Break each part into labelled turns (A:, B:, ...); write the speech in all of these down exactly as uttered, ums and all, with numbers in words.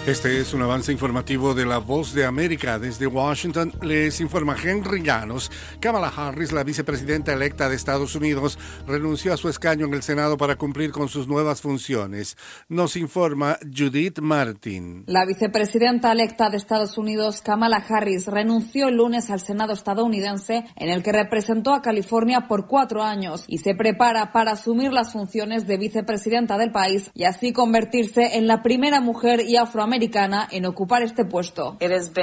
A: Este es un avance informativo de La Voz de América. Desde Washington les informa Henry Llanos. Kamala Harris, la vicepresidenta electa de Estados Unidos, renunció a su escaño en el Senado para cumplir con sus nuevas funciones. Nos informa Judith Martin.
B: La vicepresidenta electa de Estados Unidos, Kamala Harris, renunció el lunes al Senado estadounidense, en el que representó a California por cuatro años, y se prepara para asumir las funciones de vicepresidenta del país y así convertirse en la primera mujer y afroamericana en ocupar este puesto.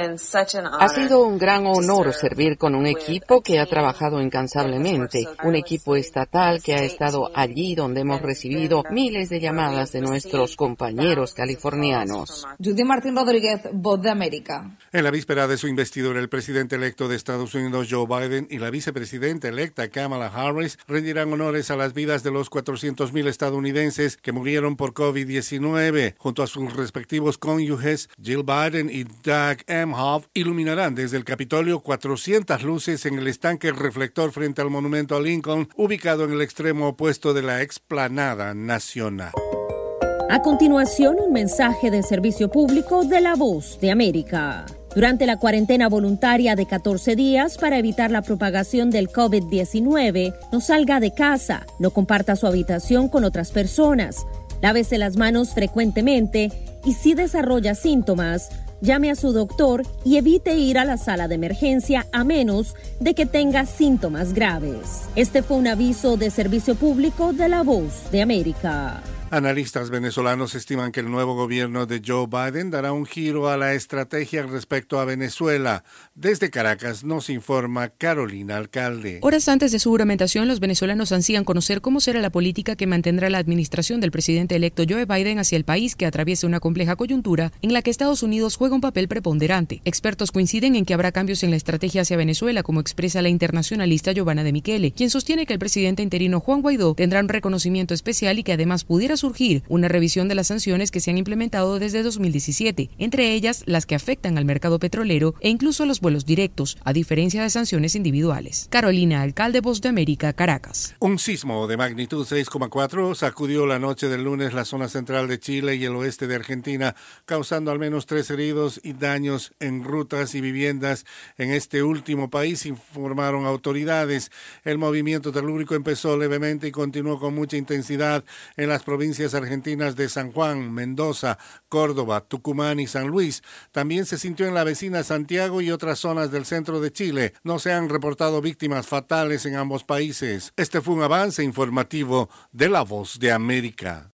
C: Ha sido un gran honor servir con un equipo que ha trabajado incansablemente, un equipo estatal que ha estado allí donde hemos recibido miles de llamadas de nuestros compañeros californianos.
B: Judy Martín Rodríguez, Voz de América.
A: En la víspera de su investidura, el presidente electo de Estados Unidos, Joe Biden, y la vicepresidenta electa, Kamala Harris, rendirán honores a las vidas de los cuatrocientos mil estadounidenses que murieron por COVID diecinueve. Junto a sus respectivos cónyuges, Jill Biden y Doug Emhoff iluminarán desde el Capitolio cuatrocientas luces en el estanque reflector frente al monumento a Lincoln, ubicado en el extremo opuesto de la explanada nacional.
D: A continuación, un mensaje de servicio público de La Voz de América. Durante la cuarentena voluntaria de catorce días para evitar la propagación del COVID diecinueve, no salga de casa, no comparta su habitación con otras personas, lávese las manos frecuentemente y si desarrolla síntomas, llame a su doctor y evite ir a la sala de emergencia a menos de que tenga síntomas graves. Este fue un aviso de servicio público de La Voz de América.
A: Analistas venezolanos estiman que el nuevo gobierno de Joe Biden dará un giro a la estrategia respecto a Venezuela. Desde Caracas nos informa Carolina Alcalde.
E: Horas antes de su juramentación, los venezolanos ansían conocer cómo será la política que mantendrá la administración del presidente electo Joe Biden hacia el país, que atraviesa una compleja coyuntura en la que Estados Unidos juega un papel preponderante. Expertos coinciden en que habrá cambios en la estrategia hacia Venezuela, como expresa la internacionalista Giovanna de Michele, quien sostiene que el presidente interino Juan Guaidó tendrá un reconocimiento especial y que además pudiera surgir una revisión de las sanciones que se han implementado desde dos mil diecisiete, entre ellas las que afectan al mercado petrolero e incluso a los vuelos directos, a diferencia de sanciones individuales. Carolina Alcalde, Voz de América, Caracas.
A: Un sismo de magnitud seis coma cuatro sacudió la noche del lunes la zona central de Chile y el oeste de Argentina, causando al menos tres heridos y daños en rutas y viviendas en este último país, informaron autoridades. El movimiento telúrico empezó levemente y continuó con mucha intensidad en las provincias argentinas de San Juan, Mendoza, Córdoba, Tucumán y San Luis. También se sintió en la vecina Santiago y otras zonas del centro de Chile. No se han reportado víctimas fatales en ambos países. Este fue un avance informativo de La Voz de América.